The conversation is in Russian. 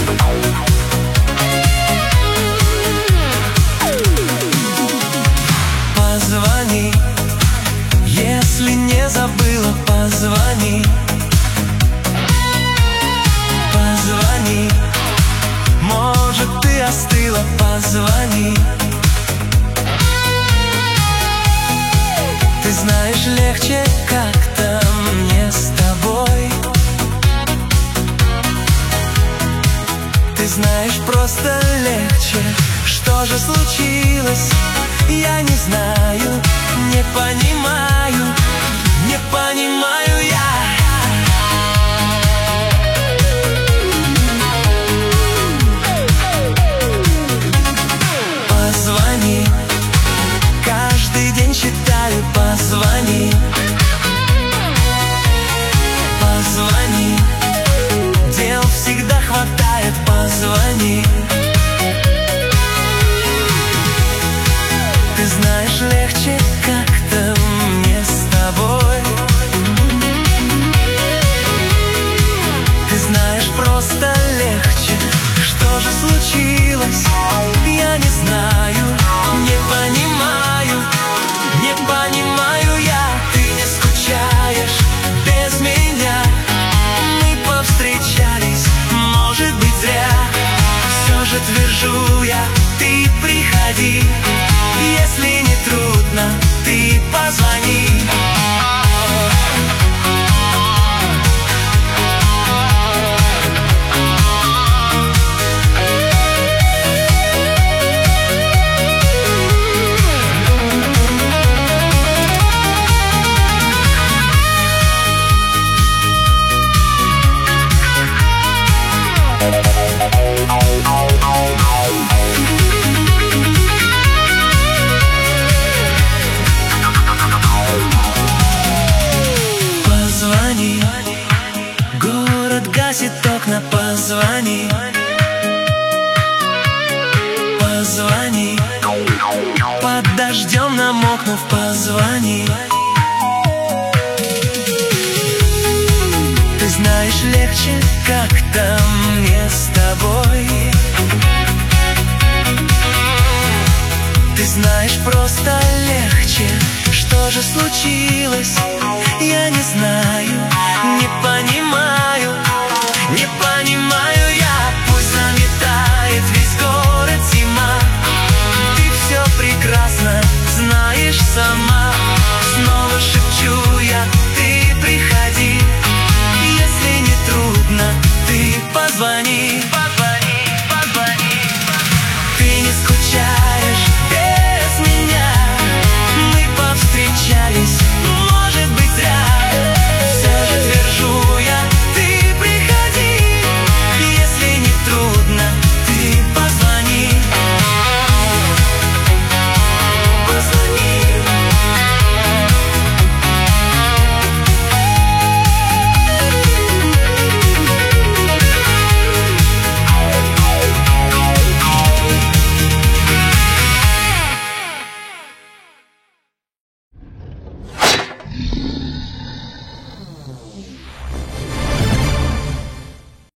Позвони, если не забыла, позвони. Позвони, может, ты остыла, позвони. Ты знаешь, легче как-то мне с тобой. Ты знаешь, просто легче. Что же случилось? Я не знаю, не понимаю, не понимаю я. Позвони, каждый день читаю, позвони. Позвони, дел всегда хватает, позвони. Ты знаешь, легче как-то мне с тобой. Ты знаешь, просто легче. Что же случилось? Я не знаю, не понимаю, не понимаю я. Ты не скучаешь без меня. Мы повстречались, может быть, зря. Все же твержу я, ты приходи. Если не трудно, ты позвони. Позвони, город гасит окна, позвони. Позвони, под дождем намокнув, позвони. Ты знаешь, легче как-то мне с тобой. Ты знаешь, просто легче. Что же случилось? Я не знаю,